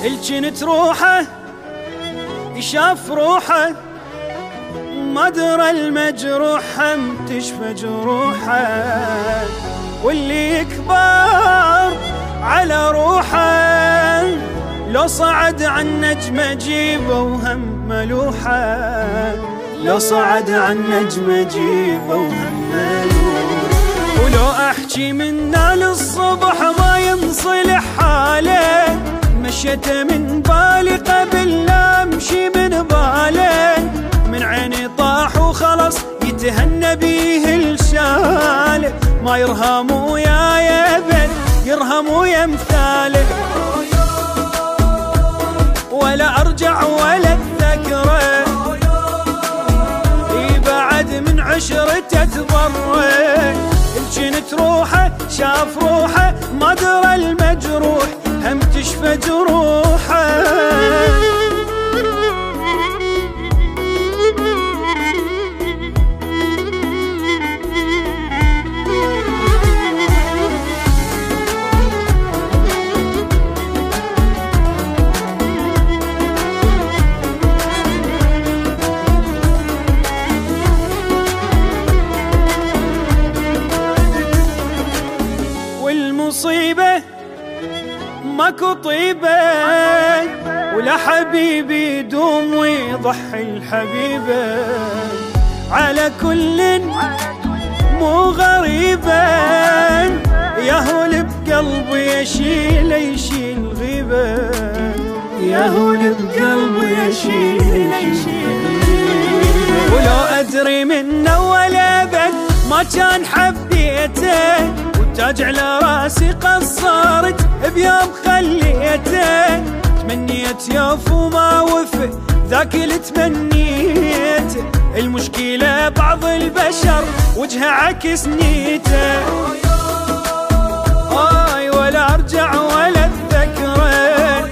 الجنت روحه شاف روحه ما درى المجروح هم تشفى جروحه، واللي يكبر على روحه لو صعد عن نجمة جيبه وهم ملوحه، لو صعد عن نجمة جيبه وهم ملوحه. ولو احكي منا للصبح ما ينصلح حاله، مشيته من بالي قبل لا امشي من باله، من عيني طاح وخلص يتهنى بيه الشاله، ما يرهم وياي ابد يرهم ويا امثاله، ولا ارجع ولا اتذكره، بعد من عشرته تضره. الجنت روحه شاف روحه ما درى المجروح هم تشفى جروحه. والمصيبة ماكو طيبة ولا حبيبي يدوم ويضحي الحبيبة، على كل مو غريبة يهول بقلبي يشيل غيبة، يهول بقلبي يشيل غيبة. ولو أدري منه ولا بد ما كان حبيته، تاج على راسي قصرت بيوم خليته، تمنيت يوف وما وفى ذاك اللي تمنيته، المشكلة بعض البشر وجهه عكس نيته، ولا ارجع ولا اتذكره،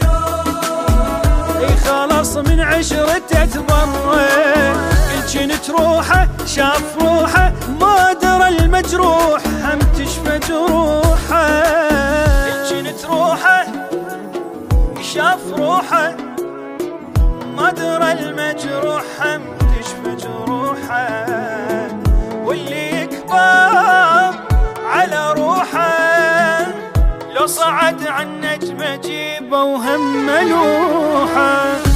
خلاص من عشرته تبره. الجنت روحه شاف روحه ما درى المجروح هم تشفى جروحه، الجنت روحه شاف روحه ما درى المجروح هم تشفى جروحه، واللي يكبر على روحه لو صعد عن نجمة جيبه وهم ملوحه.